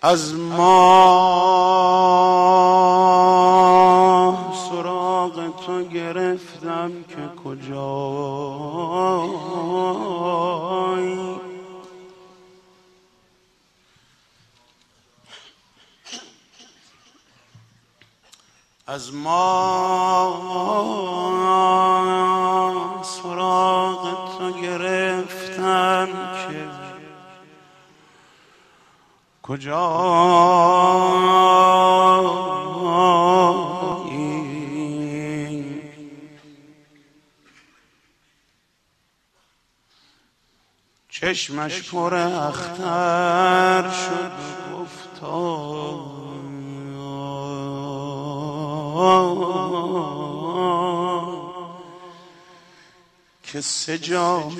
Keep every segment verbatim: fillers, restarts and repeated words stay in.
از ما سراغ تو گرفتم که کجایی، از ما سراغ تو گرفتم که کجایی، چشمش پر اختر شد گفتا که سجایی،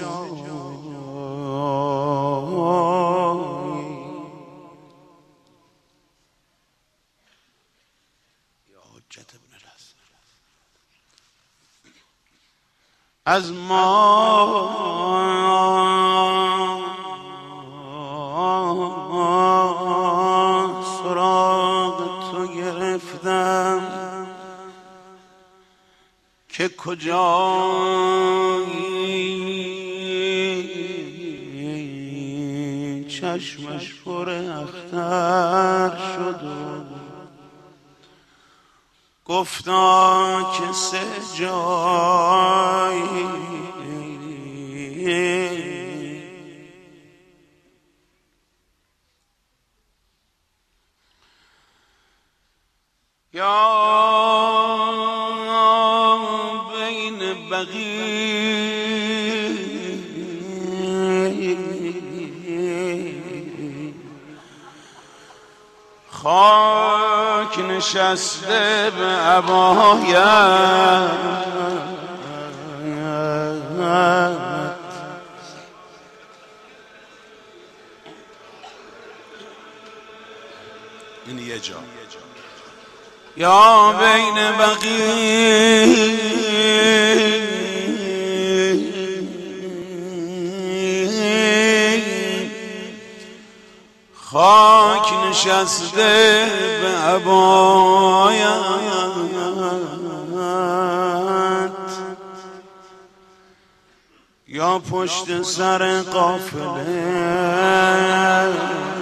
از ما سراغ تو گرفتم که کجایی، چشمش پر اختر شد و گفتا که سه جایی، یا بین بقیع خاک نشسته به عبایت، این یه جا، یا بین بقیع خاک نشسته به عبایت، یا پشت سر قافله،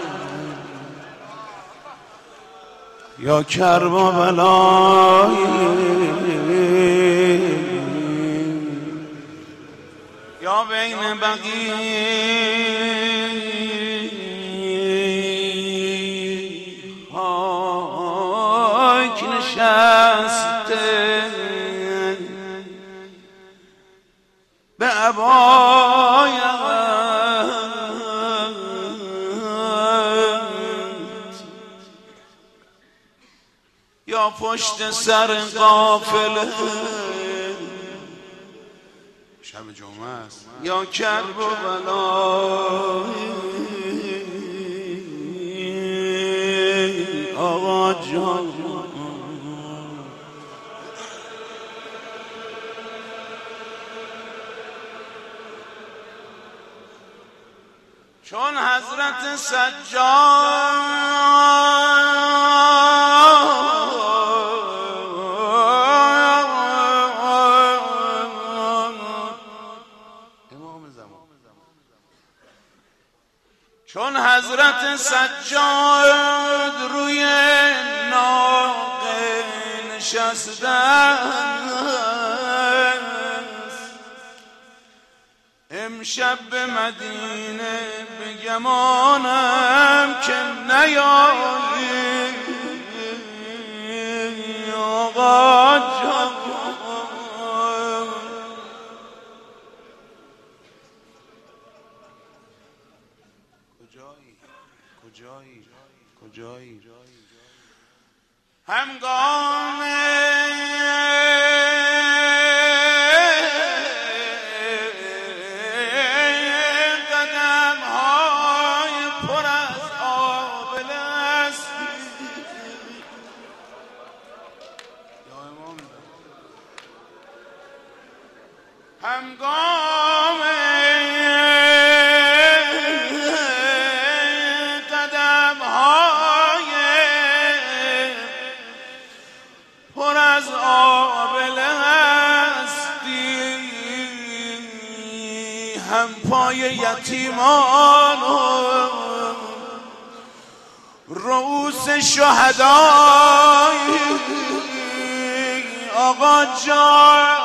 یا کرب و بلای، یا بین بقیع خاک نشسته به عبایت، یا پشت سر قافله، شب جمعه است، یا کرب و بلای. آقا جان چون حضرت سجاد چون حضرت سجاد روی ناقه نشسته است، امشب به مدینه به گمانم که نیایی، آقا جان کجایی کجایی همگام قدم های پر از آبله است، یا امام همگام قدم های یتیمان رؤوس شهدای آقا جان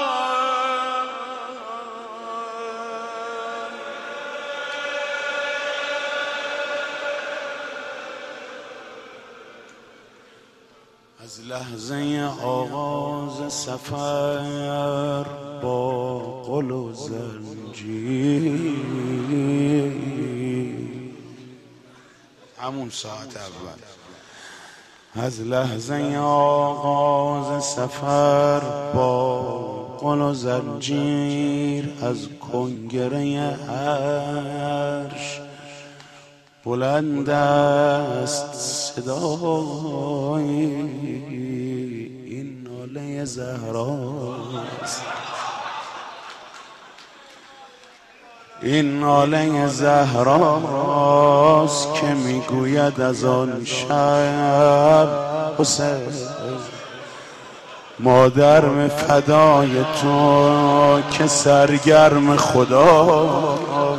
از لحظه آغاز سفر با قل و زنجیر همون ساعت اول از لحظه آغاز سفر با قل و زنجیر از کنگره عرش بلند است صدای این ناله زهراست این ناله زهراست که میگوید از آن شب حسین مادرم فدای تو که سرگرم خدا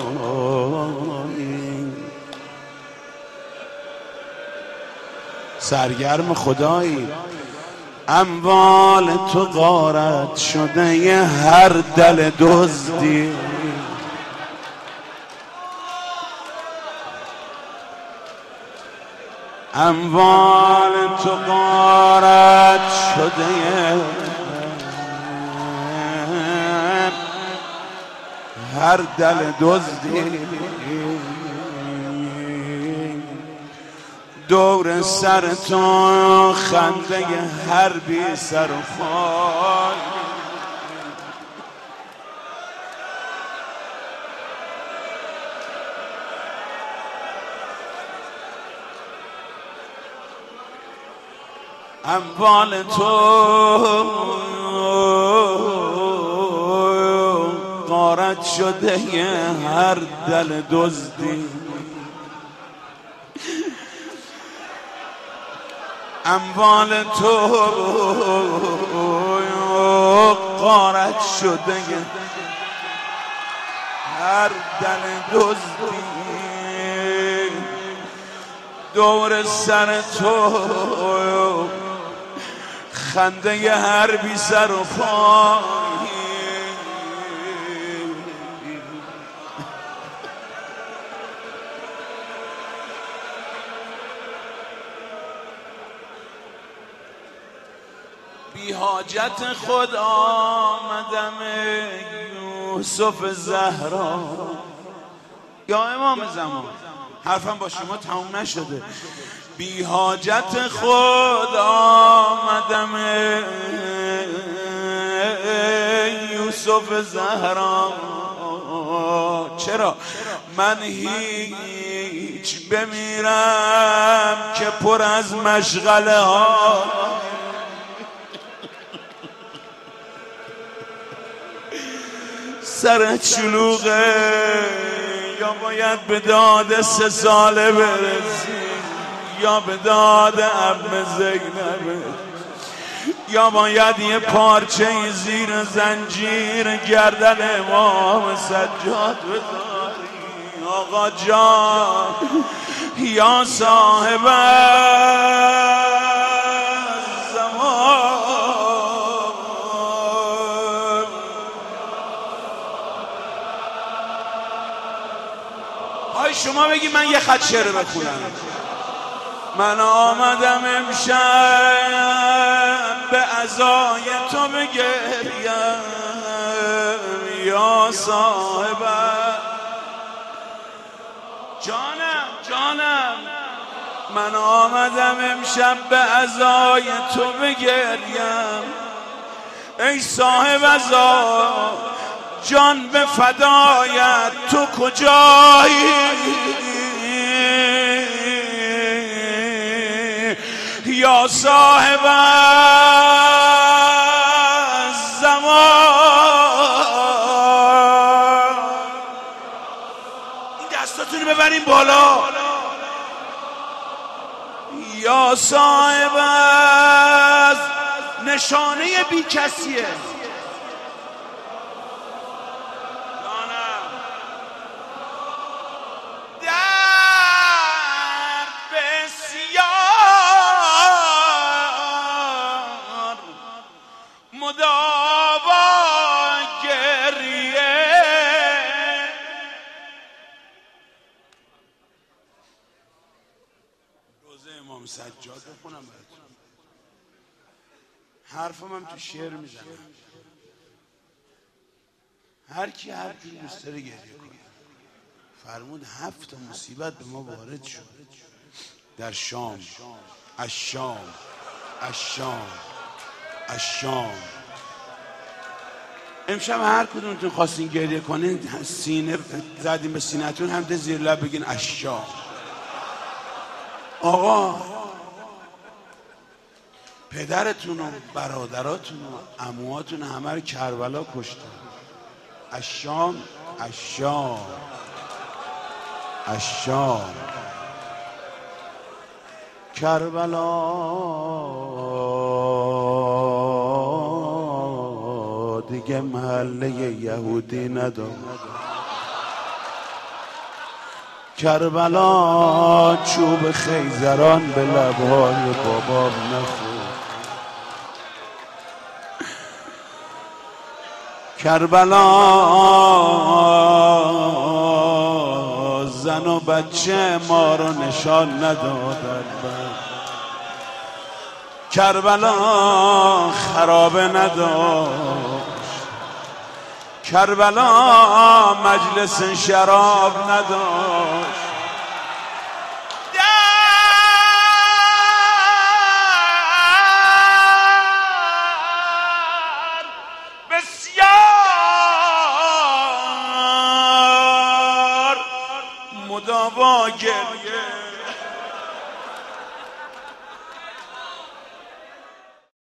سرگرم خدایی اموال تو غارت شده یه هر دل دزدی اموال تو غارت شده یه هر دل دزدی دور سر تو خنده هر بی سر و پای اموال تو غارت شده هر دل دزدی اموال تو غارت شده هر دل دزدی دور سر تو خنده هر بی سر و پای بی حاجت خود آمدم یوسف زهرا یا امام زمان حرفم با شما تموم نشده بی حاجت خود آمدم یوسف زهرا چرا من هیچ بمیرم که پر از مشغله ها سرت شلوغه یا باید به داد سه ساله برسی یا به داد عم زینب یا باید یه پارچه زیر زنجیر گردن امام سجاد بذاری آقا جان یا صاحب زمان های شما بگی من یه خط شعر بخونم من آمدم امشب به عزای تو بگریم یا صاحب جانم جانم من آمدم امشب به عزای تو بگریم ای صاحب عزا جان به فدایت تو کجایی یا صاحب زمان این دستاتونو ببرین بالا یا صاحب نشانه بی کسیه امام سجاد بخونم براتون. حرفم هم تو شعر میزنم. هر کی هر کی دوست داره گریه کنه. فرمود هفت تا مصیبت به ما وارد شد در شام، از شام، از شام، از شام. امشب هر کدومتون خواستین گریه کنین سینه زدین به سینه‌تون هم ده زیر لب بگین از شام. آقا پدرتون و برادراتون و عموهاتون همه رو کربلا کشتن. از شام، از شام، از شام. کربلا دیگه محله یهودی نداره. کربلا چوب خیزران به لبهای بابام نخورد. کربلا زن و بچه ما رو نشان ندادن. کربلا خرابه نداشت. کربلا مجلس شراب نداشت. در بسیار مداوا گریه